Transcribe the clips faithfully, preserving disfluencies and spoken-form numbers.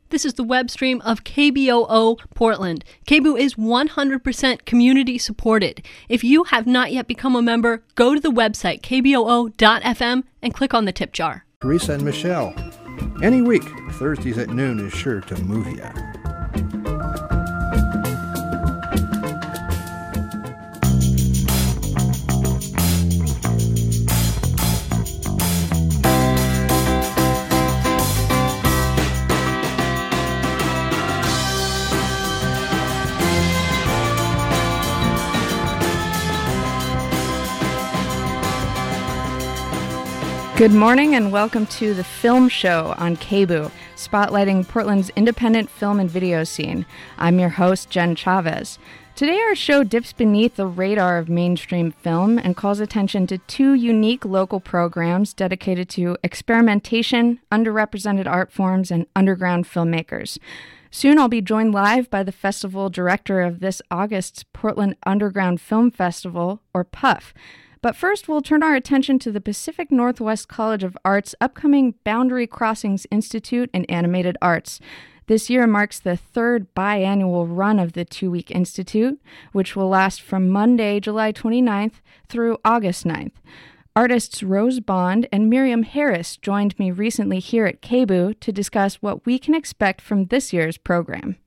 This is the web stream of K B O O Portland. K B O O is one hundred percent community supported. If you have not yet become a member, go to the website k b o o dot f m and click on the tip jar. Teresa and Michelle. Any week, Thursdays at noon is sure to move ya. Good morning and welcome to the Film Show on K B O O, spotlighting Portland's independent film and video scene. I'm your host, Jen Chavez. Today our show dips beneath the radar of mainstream film and calls attention to two unique local programs dedicated to experimentation, underrepresented art forms, and underground filmmakers. Soon I'll be joined live by the festival director of this August's Portland Underground Film Festival, or PUF. But first, we'll turn our attention to the Pacific Northwest College of Art's upcoming Boundary Crossings Institute in Animated Arts. This year marks the third biannual run of the two-week institute, which will last from Monday, July twenty-ninth through August ninth. Artists Rose Bond and Miriam Harris joined me recently here at K B O O to discuss what we can expect from this year's program.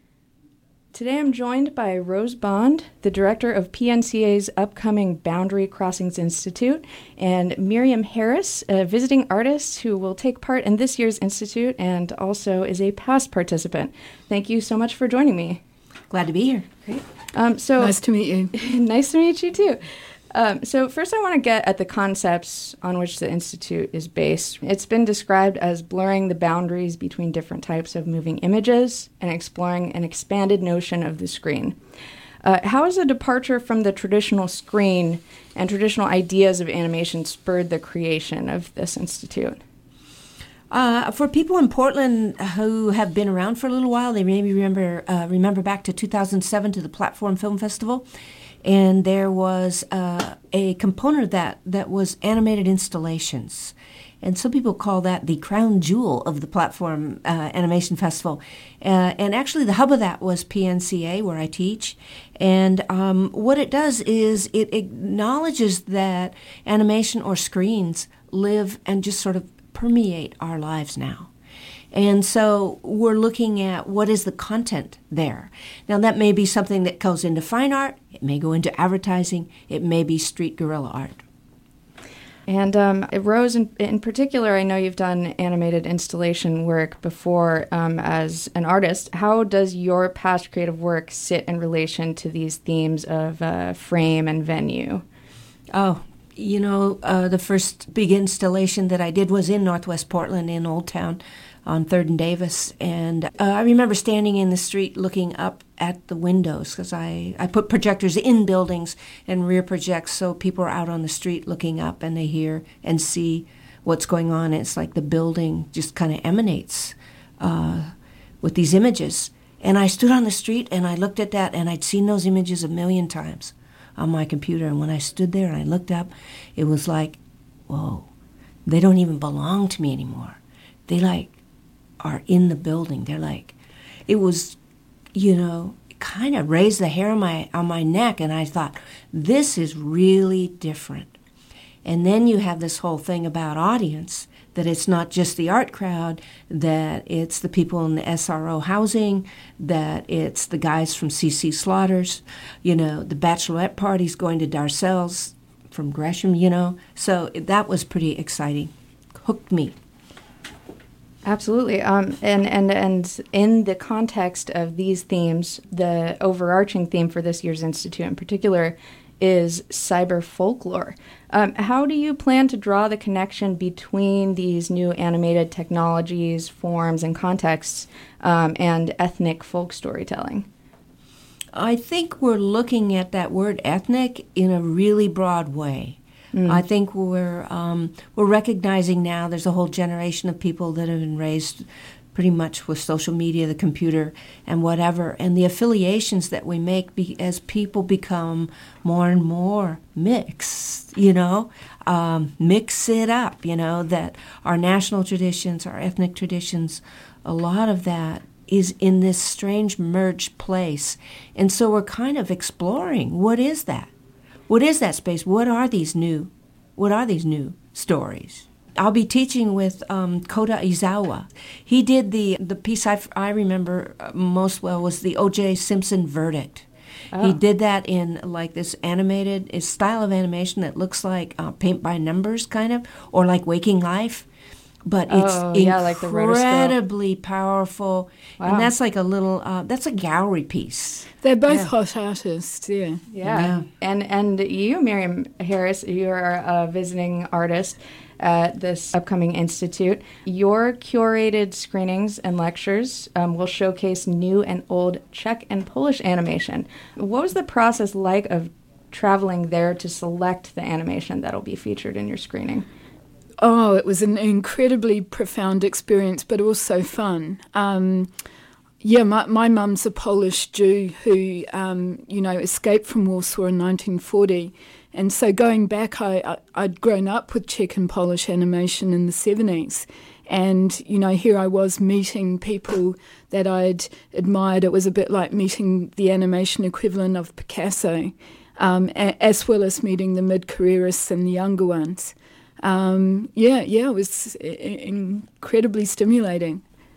Today I'm joined by Rose Bond, the director of P N C A's upcoming Boundary Crossings Institute, and Miriam Harris, a visiting artist who will take part in this year's institute and also is a past participant. Thank you so much for joining me. Glad to be here. Great. Um, so nice to meet you. Nice to meet you too. Um, so first I want to get at the concepts on which the Institute is based. It's been described as blurring the boundaries between different types of moving images and exploring an expanded notion of the screen. Uh, how has a departure from the traditional screen and traditional ideas of animation spurred the creation of this Institute? Uh, for people in Portland who have been around for a little while, they maybe remember uh, remember back to two thousand seven to the Platform Film Festival. And there was uh, a component of that that was animated installations. And some people call that the crown jewel of the Platform uh, Animation Festival. Uh, and actually the hub of that was P N C A, where I teach. And um, what it does is it acknowledges that animation or screens live and just sort of permeate our lives now. And so we're looking at what is the content there. Now, that may be something that goes into fine art. It may go into advertising. It may be street guerrilla art. And um, Rose, in, in particular, I know you've done animated installation work before um, as an artist. How does your past creative work sit in relation to these themes of uh, frame and venue? Oh, you know, uh, the first big installation that I did was in Northwest Portland in Old Town on third and Davis. And uh, I remember standing in the street looking up at the windows because I, I put projectors in buildings and rear projects so people are out on the street looking up and they hear and see what's going on. And it's like the building just kind of emanates uh, with these images. And I stood on the street and I looked at that and I'd seen those images a million times on my computer. And when I stood there and I looked up, it was like, whoa, they don't even belong to me anymore. They like are in the building. They're like, it was, you know, kind of raised the hair on my on my neck, and I thought, this is really different. And then you have this whole thing about audience, that it's not just the art crowd, that it's the people in the S R O housing, that it's the guys from C C Slaughters, you know, the bachelorette parties going to Darcel's from Gresham, you know. So that was pretty exciting. Hooked me. Absolutely. Um, and, and, and in the context of these themes, the overarching theme for this year's Institute in particular is cyber folklore. Um, how do you plan to draw the connection between these new animated technologies, forms, and contexts um, and ethnic folk storytelling? I think we're looking at that word ethnic in a really broad way. Mm. I think we're um, we're recognizing now there's a whole generation of people that have been raised pretty much with social media, the computer, and whatever, and the affiliations that we make be, as people become more and more mixed, you know, um, mix it up, you know, that our national traditions, our ethnic traditions a lot of that is in this strange merged place. And so we're kind of exploring, what is that? What is that space? What are these new, what are these new stories? I'll be teaching with um, Kota Izawa. He did the, the piece I, I remember most well was the O J Simpson verdict. Oh. He did that in like this animated a style of animation that looks like uh, paint by numbers kind of, or like Waking Life. But it's oh, yeah, like the incredibly powerful. Wow. And that's like a little, uh, that's a gallery piece. They're both yeah. hot artists, yeah. yeah. Yeah. And and you, Miriam Harris, you're a visiting artist at this upcoming institute. Your curated screenings and lectures um, will showcase new and old Czech and Polish animation. What was the process like of traveling there to select the animation that'll be featured in your screening? Oh, it was an incredibly profound experience, but also fun. Um, yeah, my, my mum's a Polish Jew who, um, you know, escaped from Warsaw in nineteen forty. And so going back, I, I, I'd grown up with Czech and Polish animation in the seventies. And, you know, here I was meeting people that I'd admired. It was a bit like meeting the animation equivalent of Picasso, um, a, as well as meeting the mid-careerists and the younger ones. Um, yeah, yeah, it was I- incredibly stimulating.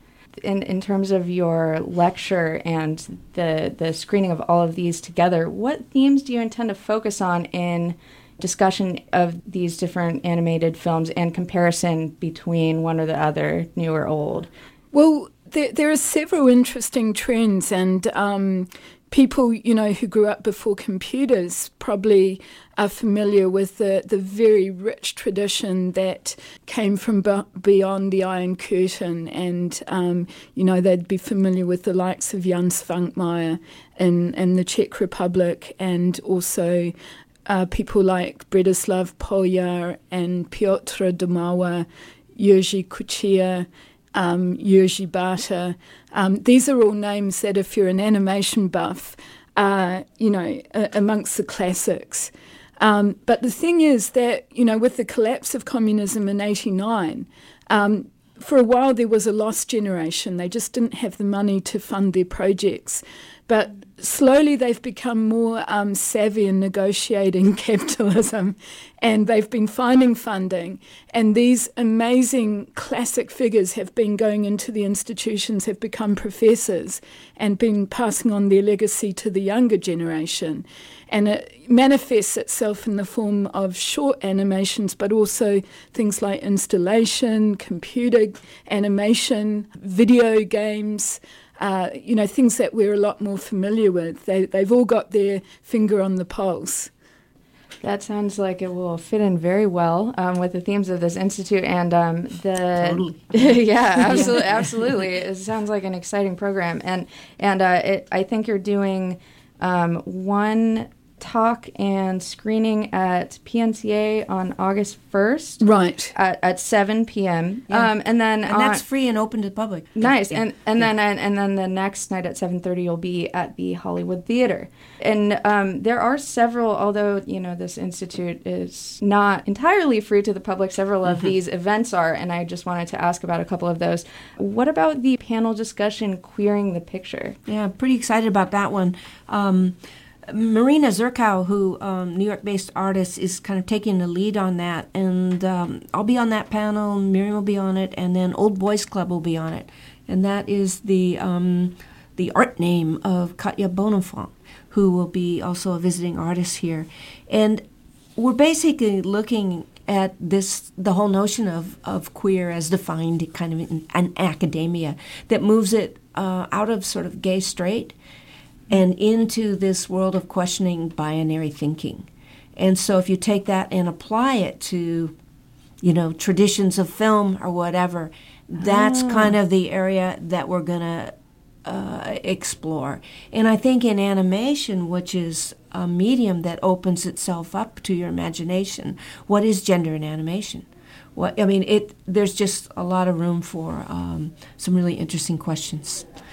In in terms of your lecture and the the screening of all of these together, what themes do you intend to focus on in discussion of these different animated films and comparison between one or the other, new or old? Well, there, there are several interesting trends, and um, people, you know, who grew up before computers probably are familiar with the, the very rich tradition that came from b- beyond the Iron Curtain. And, um, you know, they'd be familiar with the likes of Jan Svankmajer in, in the Czech Republic, and also uh, people like Bredislav Poljar and Piotr Domawa, Jerzy Kuchia, Um, Jerzy Bata. Um, these are all names that, if you're an animation buff, are, you know, uh, amongst the classics. Um, but the thing is that, you know, with the collapse of communism in eighty-nine, um, for a while there was a lost generation. They just didn't have the money to fund their projects. But slowly they've become more um, savvy in negotiating capitalism, and they've been finding funding. And these amazing classic figures have been going into the institutions, have become professors, and been passing on their legacy to the younger generation. And it manifests itself in the form of short animations, but also things like installation, computer animation, video games, Uh, you know, things that we're a lot more familiar with. They, they've all got their finger on the pulse. That sounds like it will fit in very well um, with the themes of this institute and um, the. Totally. yeah, absolutely, absolutely. It sounds like an exciting program, and and uh, it, I think you're doing um, one talk and screening at P N C A on August first. Right. At, at seven p.m. Yeah. Um, and then and on, that's free and open to the public. Nice. Yeah. And and Yeah. then and, and then the next night at seven thirty you'll be at the Hollywood Theater. And um, there are several, although, you know, this institute is not entirely free to the public, several of Mm-hmm. these events are, and I just wanted to ask about a couple of those. What about the panel discussion, Queering the Picture? Yeah, I'm pretty excited about that one. Um, Marina Zerkow, who um, New York-based artist, is kind of taking the lead on that, and um, I'll be on that panel. Miriam will be on it, and then Old Boys Club will be on it, and that is the um, the art name of Katja Bonenfant, who will be also a visiting artist here, and we're basically looking at this the whole notion of, of queer as defined kind of in an academia that moves it uh, out of sort of gay straight and into this world of questioning binary thinking. And so if you take that and apply it to, you know, traditions of film or whatever, that's Ah. kind of the area that we're going to uh, explore. And I think in animation, which is a medium that opens itself up to your imagination, what is gender in animation? What I mean, it there's just a lot of room for um, some really interesting questions.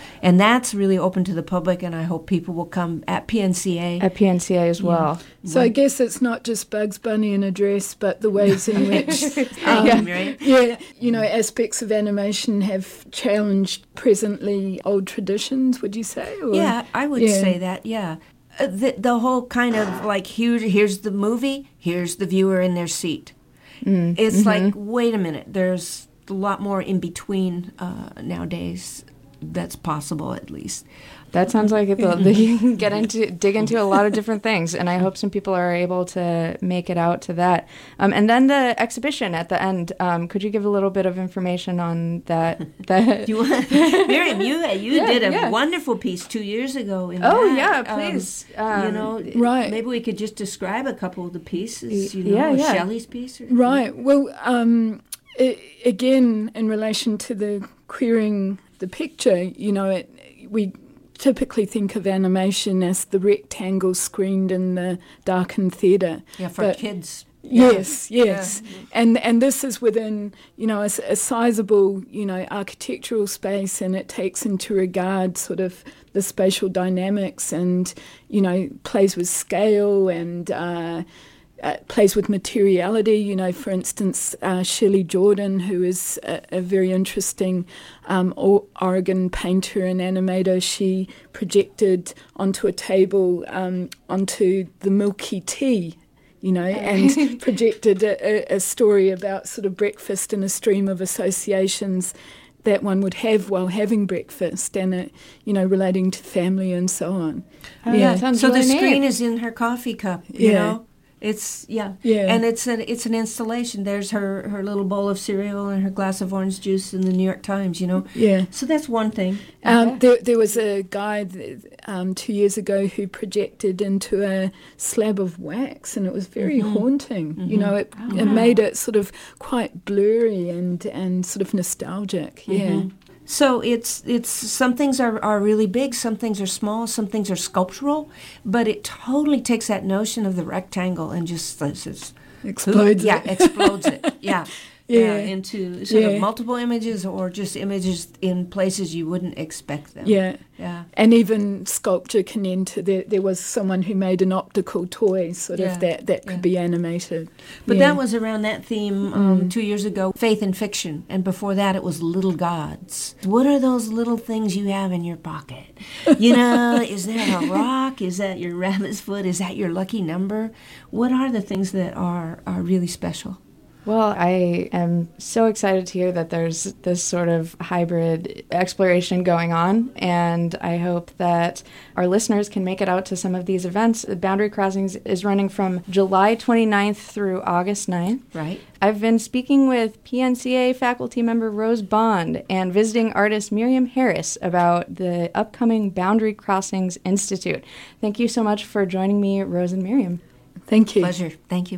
And that's really open to the public, and I hope people will come at P N C A. At P N C A as well. Yeah. So I guess it's not just Bugs Bunny in a dress, but the ways in which, um, yeah, right? yeah, you know, aspects of animation have challenged presently old traditions, would you say? Or, yeah, I would yeah. say that, yeah. Uh, the, the whole kind of like, here, here's the movie, here's the viewer in their seat. Mm, it's mm-hmm. like, wait a minute, there's a lot more in between uh, nowadays that's possible, at least. That sounds like it, though. You can get into, dig into a lot of different things, and I hope some people are able to make it out to that. Um, and then the exhibition at the end. Um, could you give a little bit of information on that? that you want, Miriam, you you yeah, did a yeah. wonderful piece two years ago. In oh that. yeah, please. Um, um, you know, right. Maybe we could just describe a couple of the pieces. You know, yeah, yeah. Shelley's piece. Or, Right. Well, um, I, again, in relation to the queering the picture, you know, it, we typically think of animation as the rectangle screened in the darkened theatre. Yeah, for but kids. Yes, yes. Yeah. And and this is within, you know, a, a sizable, you know, architectural space, and it takes into regard sort of the spatial dynamics and, you know, plays with scale and uh, uh, plays with materiality. You know, for instance, uh, Shelley Jordan, who is a, a very interesting um, o- Oregon painter and animator, she projected onto a table, um, onto the milky tea, you know, and projected a, a story about sort of breakfast and a stream of associations that one would have while having breakfast, and it, you know, relating to family and so on. Oh, yeah. that sounds So really the screen neat. is in her coffee cup, you Yeah. know? It's, yeah. Yeah. And it's an, it's an installation. There's her, her little bowl of cereal and her glass of orange juice in the New York Times, you know? Yeah. So that's one thing. Um, Okay. there, there was a guy that, um, two years ago who projected into a slab of wax, and it was very Mm-hmm. haunting. You know, it, Oh, it wow. made it sort of quite blurry and, and sort of nostalgic. Yeah. Mhm. So it's it's some things are, are really big, some things are small, some things are sculptural, but it totally takes that notion of the rectangle and just it's, it's, Explodes yeah, it. explodes it, yeah, Yeah. into sort Yeah. of multiple images or just images in places you wouldn't expect them. Yeah. yeah, And even sculpture can enter. There, there was someone who made an optical toy, sort Yeah. of that that could Yeah. be animated. But Yeah. that was around that theme um, two years ago, faith and fiction, and before that it was little gods. What are those little things you have in your pocket? You know, is that a rock? Is that your rabbit's foot? Is that your lucky number? What are the things that are, are really special? Well, I am so excited to hear that there's this sort of hybrid exploration going on, and I hope that our listeners can make it out to some of these events. Boundary Crossings is running from July twenty-ninth through August ninth. Right. I've been speaking with P N C A faculty member Rose Bond and visiting artist Miriam Harris about the upcoming Boundary Crossings Institute. Thank you so much for joining me, Rose and Miriam. Thank you. Pleasure. Thank you.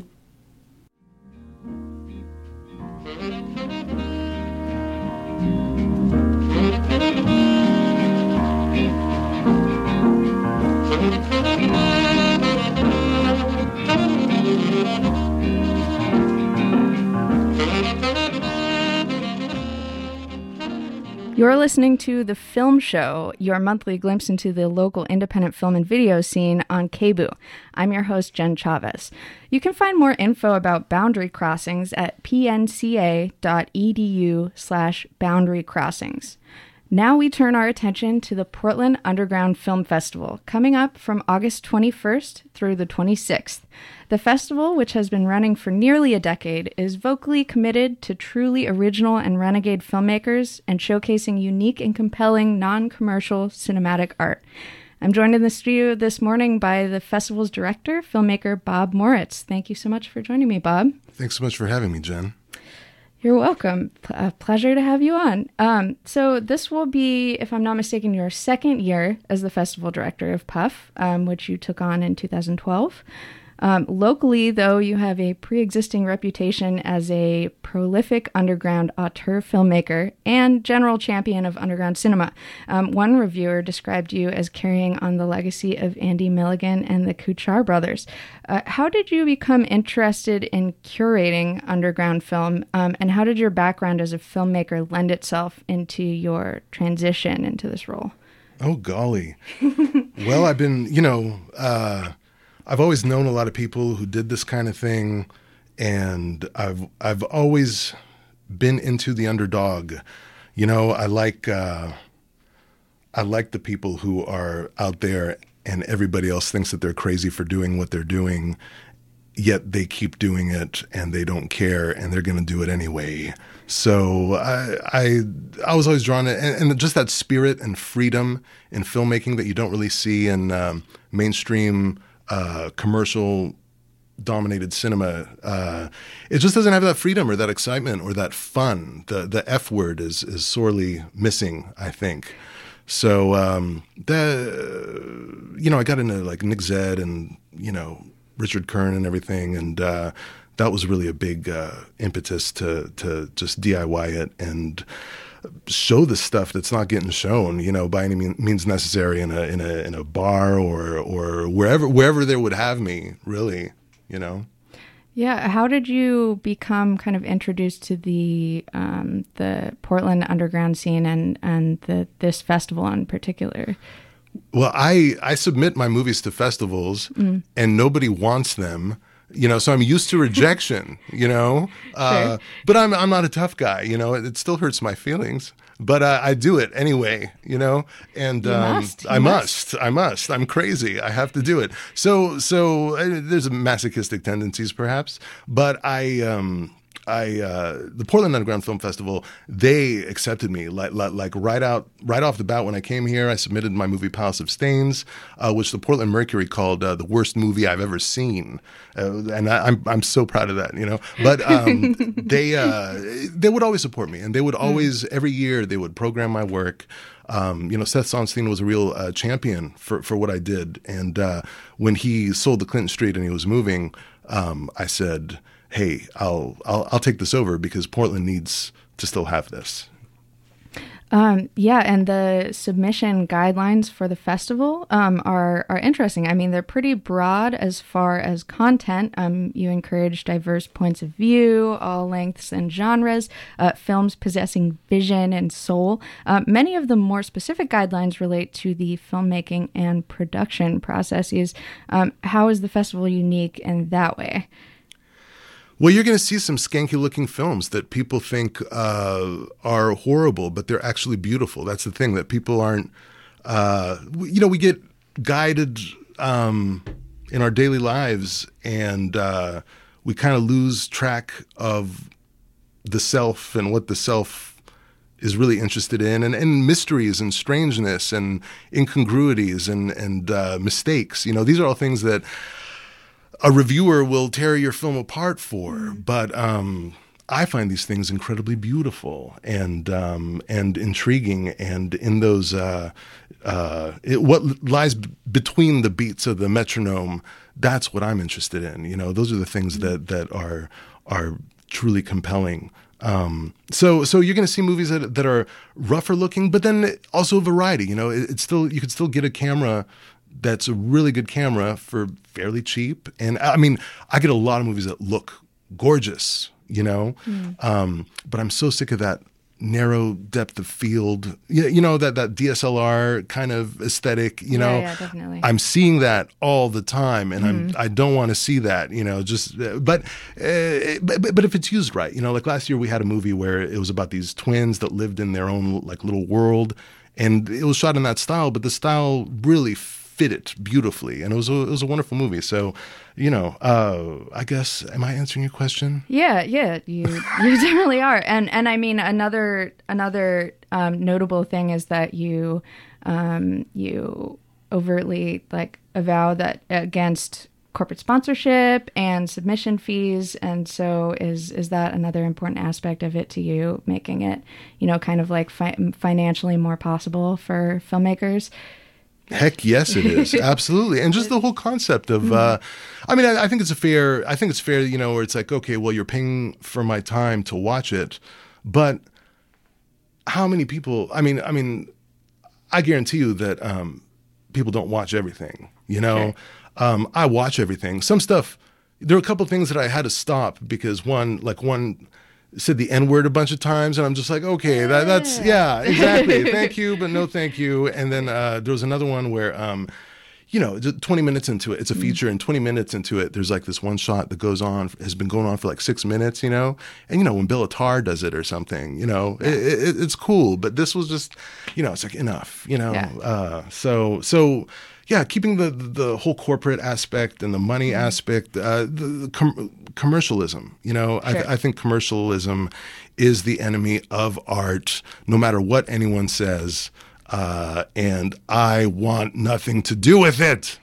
You're listening to The Film Show, your monthly glimpse into the local independent film and video scene on K B O O. I'm your host, Jen Chavez. You can find more info about Boundary Crossings at pnca.edu slash boundary crossings. Now we turn our attention to the Portland Underground Film Festival, coming up from August twenty-first through the twenty-sixth. The festival, which has been running for nearly a decade, is vocally committed to truly original and renegade filmmakers and showcasing unique and compelling non-commercial cinematic art. I'm joined in the studio this morning by the festival's director, filmmaker Bob Moritz. Thank you so much for joining me, Bob. Thanks so much for having me, Jen. You're welcome. P- a pleasure to have you on. Um, so this will be, if I'm not mistaken, your second year as the festival director of Puff, um, which you took on in two thousand twelve. Um, locally, though, you have a pre-existing reputation as a prolific underground auteur filmmaker and general champion of underground cinema. Um, one reviewer described you as carrying on the legacy of Andy Milligan and the Kuchar brothers. Uh, how did you become interested in curating underground film, um, and how did your background as a filmmaker lend itself into your transition into this role? Oh, golly. Well, I've been, you know, uh, I've always known a lot of people who did this kind of thing, and I've I've always been into the underdog. You know, I like uh, I like the people who are out there and everybody else thinks that they're crazy for doing what they're doing, yet they keep doing it and they don't care and they're going to do it anyway. So I, I, I was always drawn to, and, and just that spirit and freedom in filmmaking that you don't really see in um, mainstream uh, commercial dominated cinema. Uh, it just doesn't have that freedom or that excitement or that fun. The the F word is is sorely missing, I think. So um, the you know I got into like Nick Zedd and you know Richard Kern and everything, and uh, that was really a big uh, impetus to to just D I Y it and show the stuff that's not getting shown, you know, by any mean, means necessary in a in a in a bar or or wherever wherever they would have me, really, you know. Yeah, how did you become kind of introduced to the um, the Portland underground scene and and the this festival in particular? Well, I I submit my movies to festivals, mm. and nobody wants them. You know, so I'm used to rejection, you know, uh, sure. But I'm I'm not a tough guy, you know, it, it still hurts my feelings, but uh, I do it anyway, you know, and you um, must. You I must. must, I must, I'm crazy. I have to do it. So, so uh, there's masochistic tendencies perhaps, but I, um, I, uh, the Portland Underground Film Festival, they accepted me like, like, like right out, right off the bat when I came here. I submitted my movie Palace of Stains, uh, which the Portland Mercury called uh, the worst movie I've ever seen, uh, and I, I'm I'm so proud of that, you know. But um, they uh, they would always support me, and they would always mm. every year they would program my work. Um, you know, Seth Sonstein was a real uh, champion for for what I did, and uh, when he sold the Clinton Street and he was moving, um, I said, hey, I'll, I'll I'll take this over because Portland needs to still have this. Um, yeah, and the submission guidelines for the festival um, are are interesting. I mean, they're pretty broad as far as content. Um, you encourage diverse points of view, all lengths and genres, uh, films possessing vision and soul. Uh, many of the more specific guidelines relate to the filmmaking and production processes. Um, how is the festival unique in that way? Well, you're going to see some skanky-looking films that people think uh, are horrible, but they're actually beautiful. That's the thing, that people aren't, uh, you know, we get guided um, in our daily lives, and uh, we kind of lose track of the self and what the self is really interested in, and, and mysteries and strangeness and incongruities and, and uh, mistakes. You know, these are all things that a reviewer will tear your film apart for, but um, I find these things incredibly beautiful and um, and intriguing. And in those, uh, uh, it, what lies b- between the beats of the metronome, that's what I'm interested in. You know, those are the things that that are are truly compelling. Um, so so you're going to see movies that that are rougher looking, but then also variety. You know, it, it's still you could still get a camera that's a really good camera for fairly cheap. And I mean, I get a lot of movies that look gorgeous, you know, mm. um, but I'm so sick of that narrow depth of field, you, you know, that, that D S L R kind of aesthetic, you know, yeah, yeah, definitely. I'm seeing that all the time, and mm. I'm, I don't want to see that, you know, just, but, uh, but, but if it's used right, you know, like last year we had a movie where it was about these twins that lived in their own like little world, and it was shot in that style, but the style really fit it beautifully, and it was a, it was a wonderful movie. So, you know, uh, I guess, am I answering your question? Yeah, yeah, you you definitely are. And and I mean, another another um, notable thing is that you um, you overtly like avow that against corporate sponsorship and submission fees, and so is is that another important aspect of it to you, making it, you know, kind of like fi- financially more possible for filmmakers? Heck yes, it is. Absolutely. And just the whole concept of, uh, I mean, I, I think it's a fair, I think it's fair, you know, where it's like, okay, well, you're paying for my time to watch it, but how many people, I mean, I mean, I guarantee you that um, people don't watch everything, you know? Sure. Um, I watch everything. Some stuff, there are a couple of things that I had to stop because one, like one said the N-word a bunch of times, and I'm just like, okay, that, that's, yeah, exactly. Thank you, but no thank you. And then uh, there was another one where, um, you know, twenty minutes into it, it's a feature, and twenty minutes into it, there's like this one shot that goes on, has been going on for like six minutes, you know? And, you know, when Bill Attar does it or something, you know, it, it, it's cool, but this was just, you know, it's like enough, you know? Yeah. Uh, so, so, yeah, keeping the the whole corporate aspect and the money mm-hmm. aspect, uh, the, the com- commercialism. You know, sure. I, th- I think commercialism is the enemy of art, no matter what anyone says. Uh, and I want nothing to do with it.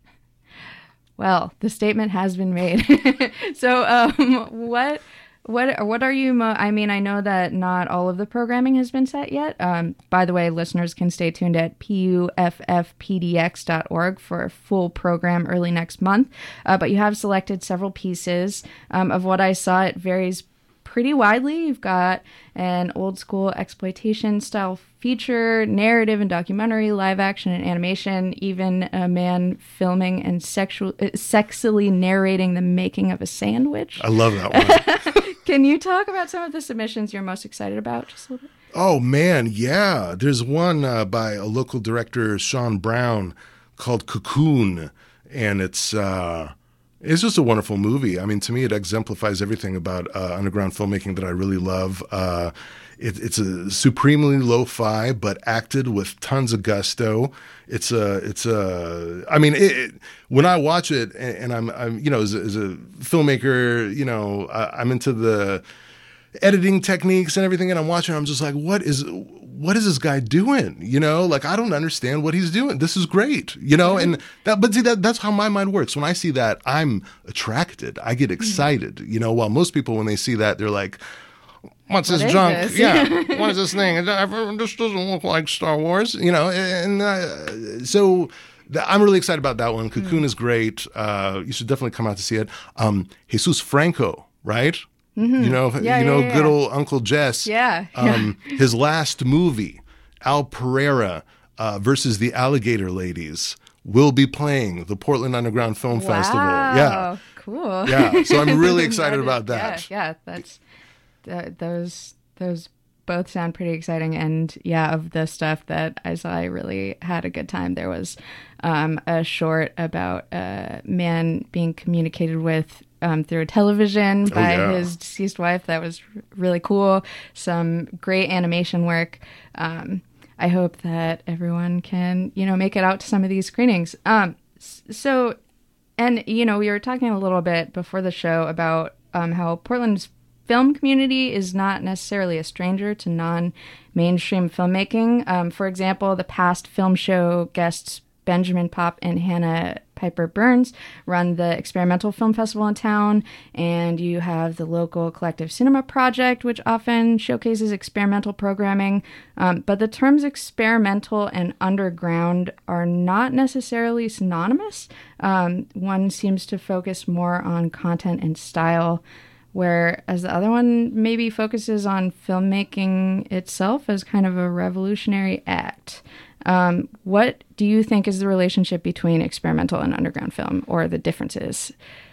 Well, the statement has been made. So, um, what? What what are you, mo- I mean, I know that not all of the programming has been set yet. Um, by the way, listeners can stay tuned at P U F F P D X dot org for a full program early next month. Uh, but you have selected several pieces. Um, of what I saw, it varies pretty widely. You've got an old school exploitation style feature, narrative and documentary, live action and animation, even a man filming and sexual, uh, sexily narrating the making of a sandwich. I love that one. Can you talk about some of the submissions you're most excited about? Just a little bit. Oh, man, yeah. There's one uh, by a local director, Sean Brown, called Cocoon, and it's uh, it's just a wonderful movie. I mean, to me, it exemplifies everything about uh, underground filmmaking that I really love. Uh, it, it's a supremely lo-fi, but acted with tons of gusto. It's a, it's a, I mean, it, it, when I watch it, and, and I'm, I'm, you know, as a, as a filmmaker, you know, I, I'm into the editing techniques and everything, and I'm watching, I'm just like, what is, what is this guy doing? You know, like, I don't understand what he's doing. This is great, you know, and that, but see, that, that's how my mind works. When I see that, I'm attracted. I get excited, you know, while most people, when they see that, they're like, what's What this is junk? this? Yeah, what is this thing? This doesn't look like Star Wars, you know. And uh, so th- I'm really excited about that one. Cocoon mm. is great. Uh, you should definitely come out to see it. Um, Jesus Franco, right? Mm-hmm. You know, yeah, you know, yeah, yeah. good old Uncle Jess. Yeah. Um, his last movie, Al Pereira uh, versus the Alligator Ladies, will be playing the Portland Underground Film wow. Festival. Yeah, cool. Yeah, so I'm really excited about Yeah, that. yeah, that's. Uh, those those both sound pretty exciting, and yeah, of the stuff that I saw, I really had a good time. There was um, a short about a man being communicated with um, through television by oh, yeah. his deceased wife. That was r- really cool. Some great animation work. Um, I hope that everyone can, you know, make it out to some of these screenings. Um, so, and you know, we were talking a little bit before the show about um, how Portland's film community is not necessarily a stranger to non-mainstream filmmaking. Um, for example, the past film show guests Benjamin Popp and Hannah Piper Burns run the Experimental Film Festival in town, and you have the local Collective Cinema Project, which often showcases experimental programming. Um, but the terms experimental and underground are not necessarily synonymous. Um, one seems to focus more on content and style, whereas the other one maybe focuses on filmmaking itself as kind of a revolutionary act. Um, what do you think is the relationship between experimental and underground film, or the differences?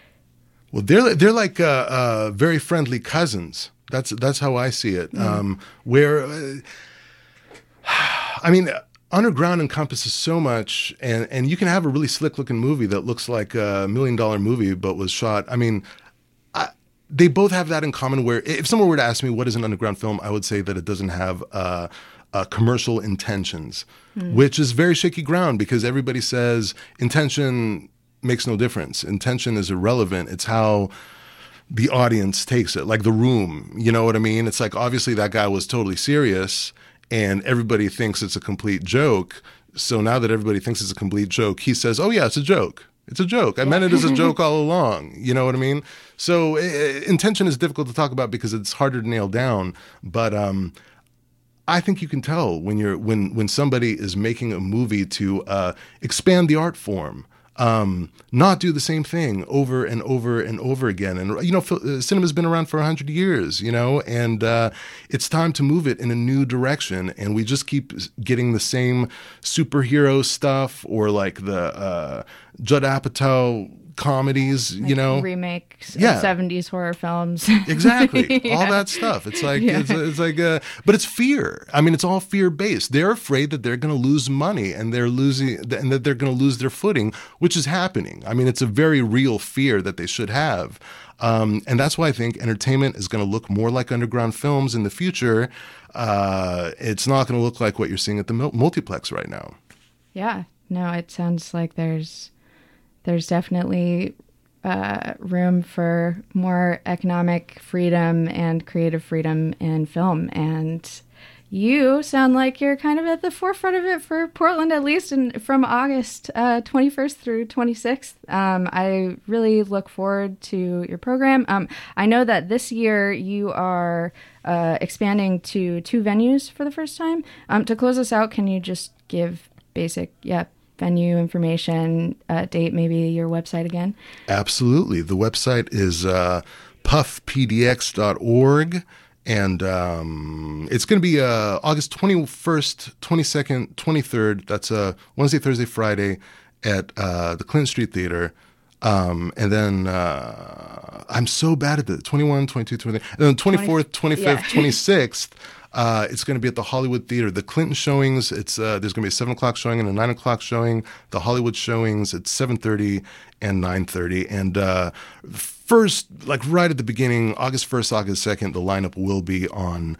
Well, they're they're like uh, uh, very friendly cousins. That's that's how I see it. Mm. Um, where, uh, I mean, underground encompasses so much, and, and you can have a really slick looking movie that looks like a million dollar movie, but was shot. I mean, I, they both have that in common. Where if someone were to ask me what is an underground film, I would say that it doesn't have uh, uh, commercial intentions, mm. which is very shaky ground because everybody says intention makes no difference. Intention is irrelevant. It's how the audience takes it. Like The Room, you know what I mean? It's like, obviously that guy was totally serious and everybody thinks it's a complete joke. So now that everybody thinks it's a complete joke, he says, oh yeah, it's a joke. It's a joke. I yeah. meant it as a joke all along. You know what I mean? So uh, intention is difficult to talk about because it's harder to nail down. But um, I think you can tell when you're when when somebody is making a movie to uh, expand the art form, um, not do the same thing over and over and over again. And you know, fil- cinema's been around for a hundred years, you know, and uh, it's time to move it in a new direction. And we just keep getting the same superhero stuff or like the uh, Judd Apatow comedies, like you know, remakes yeah. of seventies horror films. Exactly. Yeah. All that stuff. It's like, Yeah. it's, it's like, uh, but it's fear. I mean, it's all fear based. They're afraid that they're going to lose money and they're losing, and that they're going to lose their footing, which is happening. I mean, it's a very real fear that they should have. Um, and that's why I think entertainment is going to look more like underground films in the future. Uh, it's not going to look like what you're seeing at the mul- multiplex right now. Yeah. No, it sounds like there's there's definitely uh, room for more economic freedom and creative freedom in film. And you sound like you're kind of at the forefront of it for Portland, at least in, from August uh, twenty-first through twenty-sixth. Um, I really look forward to your program. Um, I know that this year you are uh, expanding to two venues for the first time. Um, to close us out, can you just give basic, yeah, venue information, uh, date, maybe your website again? Absolutely. The website is uh, puff p d x dot org, and um, it's going to be uh, August twenty-first, twenty-second, twenty-third. That's uh, Wednesday, Thursday, Friday at uh, the Clinton Street Theater. Um, and then uh, I'm so bad at the twenty-one, twenty-two, twenty-three, and then twenty-fourth, twenty-fifth, yeah. twenty-sixth. Uh, it's going to be at the Hollywood Theater. The Clinton showings, it's uh, there's going to be a seven o'clock showing and a nine o'clock showing. The Hollywood showings at seven thirty and nine thirty. And uh, first, like right at the beginning, August first, August second, the lineup will be on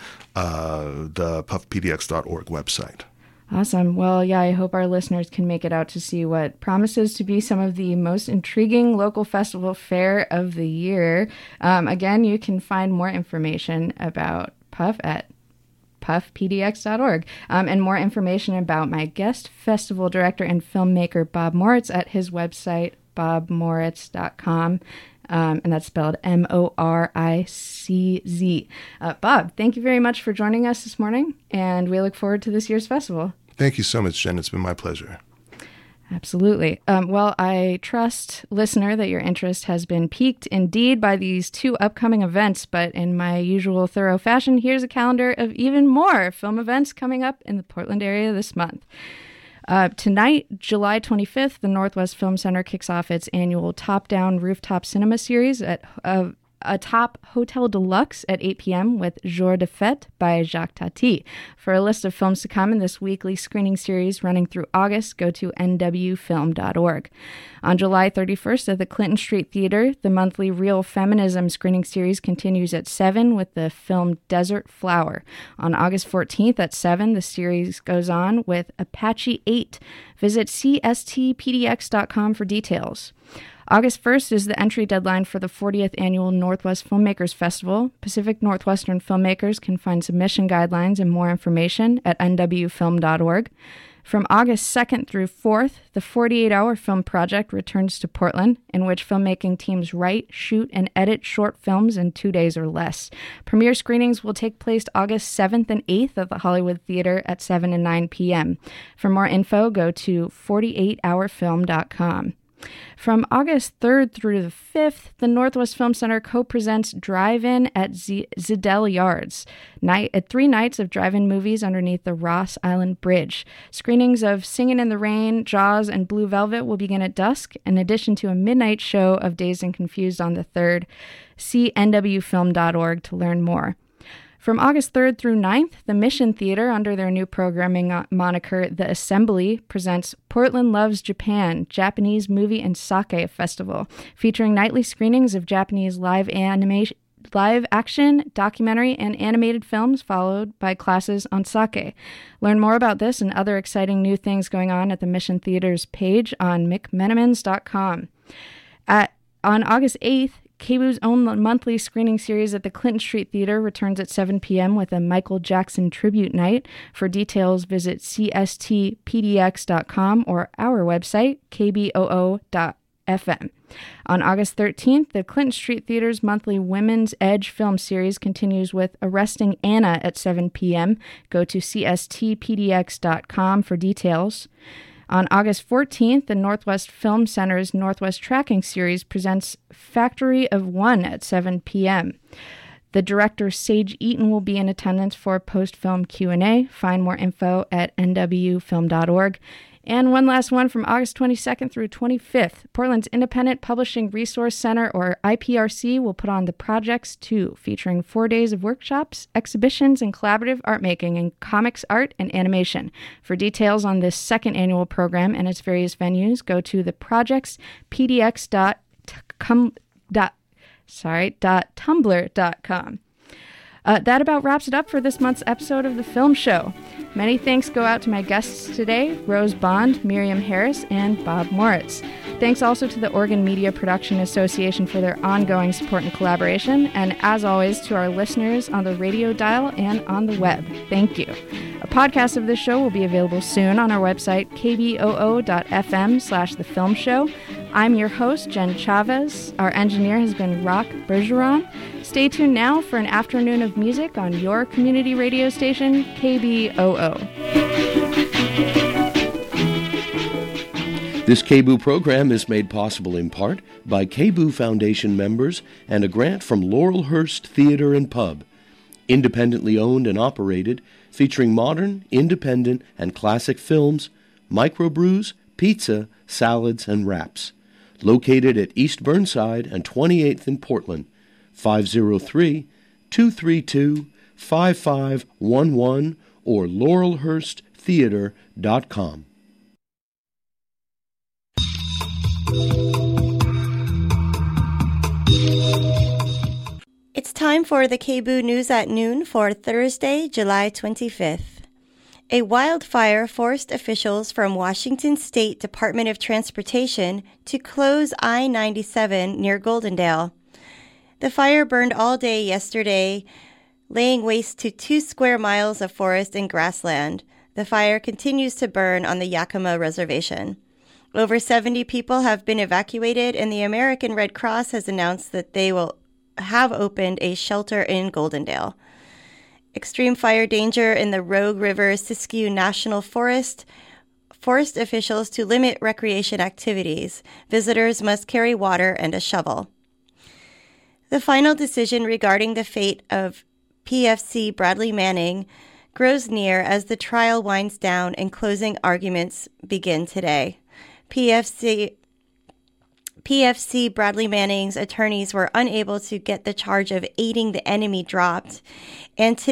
uh, the puff p d x dot org website. Awesome. Well, yeah, I hope our listeners can make it out to see what promises to be some of the most intriguing local festival fare of the year. Um, again, you can find more information about Puff at puff p d x dot org, um, and more information about my guest festival director and filmmaker Bob Moritz at his website, bob moritz dot com. Um, and that's spelled M O R I C Z. Uh, Bob, thank you very much for joining us this morning, and we look forward to this year's festival. Thank you so much, Jen. It's been my pleasure. Absolutely. Um, well, I trust, listener, that your interest has been piqued indeed by these two upcoming events, but in my usual thorough fashion, here's a calendar of even more film events coming up in the Portland area this month. Uh, tonight, July twenty-fifth, the Northwest Film Center kicks off its annual top-down rooftop cinema series at uh, atop Hotel Deluxe at eight p.m. with Jour de Fête by Jacques Tati. For a list of films to come in this weekly screening series running through August, go to n w film dot org. On July thirty-first at the Clinton Street Theater, the monthly Real Feminism screening series continues at seven with the film Desert Flower. On August fourteenth at seven, the series goes on with Apache eight. Visit c s t p d x dot com for details. August first is the entry deadline for the fortieth Annual Northwest Filmmakers Festival. Pacific Northwestern filmmakers can find submission guidelines and more information at n w film dot org. From August second through fourth, the forty-eight hour Film Project returns to Portland, in which filmmaking teams write, shoot, and edit short films in two days or less. Premiere screenings will take place August seventh and eighth at the Hollywood Theater at seven and nine p.m. For more info, go to forty-eight hour film dot com. From August third through the fifth, the Northwest Film Center co-presents Drive-In at Z- Zidell Yards, night at three nights of drive-in movies underneath the Ross Island Bridge. Screenings of Singin' in the Rain, Jaws, and Blue Velvet will begin at dusk, in addition to a midnight show of Dazed and Confused on the third. See n w film dot org to learn more. From August third through ninth, the Mission Theater, under their new programming moniker The Assembly, presents Portland Loves Japan, Japanese Movie and Sake Festival, featuring nightly screenings of Japanese live animation, live action, documentary, and animated films, followed by classes on sake. Learn more about this and other exciting new things going on at the Mission Theater's page on mcmenamins dot com. At, on August eighth, K B O's own monthly screening series at the Clinton Street Theater returns at seven p.m. with a Michael Jackson tribute night. For details, visit c s t p d x dot com or our website, k b o o dot f m. On August thirteenth, the Clinton Street Theater's monthly Women's Edge film series continues with Arresting Anna at seven p.m. Go to c s t p d x dot com for details. On August fourteenth, the Northwest Film Center's Northwest Tracking Series presents Factory of One at seven p.m. The director, Sage Eaton, will be in attendance for post-film Q and A. Find more info at n w film dot org. And one last one from August twenty-second through twenty-fifth. Portland's Independent Publishing Resource Center, or I P R C, will put on the Projects two, featuring four days of workshops, exhibitions, and collaborative art making in comics, art, and animation. For details on this second annual program and its various venues, go to the projects p d x dot com dot sorry dot tumblr dot com. Uh, that about wraps it up for this month's episode of The Film Show. Many thanks go out to my guests today, Rose Bond, Miriam Harris, and Bob Moritz. Thanks also to the Oregon Media Production Association for their ongoing support and collaboration, and as always, to our listeners on the radio dial and on the web. Thank you. A podcast of this show will be available soon on our website, k b o o dot f m slash the film show. I'm your host, Jen Chavez. Our engineer has been Rock Bergeron. Stay tuned now for an afternoon of music on your community radio station, K B O O. This K B O O program is made possible in part by K B O O Foundation members and a grant from Laurelhurst Theater and Pub. Independently owned and operated, featuring modern, independent, and classic films, microbrews, pizza, salads, and wraps. Located at East Burnside and twenty-eighth in Portland, five oh three, two three two, five five one one or laurelhurst theater dot com. It's time for the K B O O News at Noon for Thursday, July twenty-fifth. A wildfire forced officials from Washington State Department of Transportation to close I ninety-seven near Goldendale. The fire burned all day yesterday, laying waste to two square miles of forest and grassland. The fire continues to burn on the Yakima Reservation. Over seventy people have been evacuated, and the American Red Cross has announced that they will have opened a shelter in Goldendale. Extreme fire danger in the Rogue River Siskiyou National Forest. Forest officials to limit recreation activities. Visitors must carry water and a shovel. The final decision regarding the fate of P F C Bradley Manning grows near as the trial winds down and closing arguments begin today. P F C P F C Bradley Manning's attorneys were unable to get the charge of aiding the enemy dropped, and today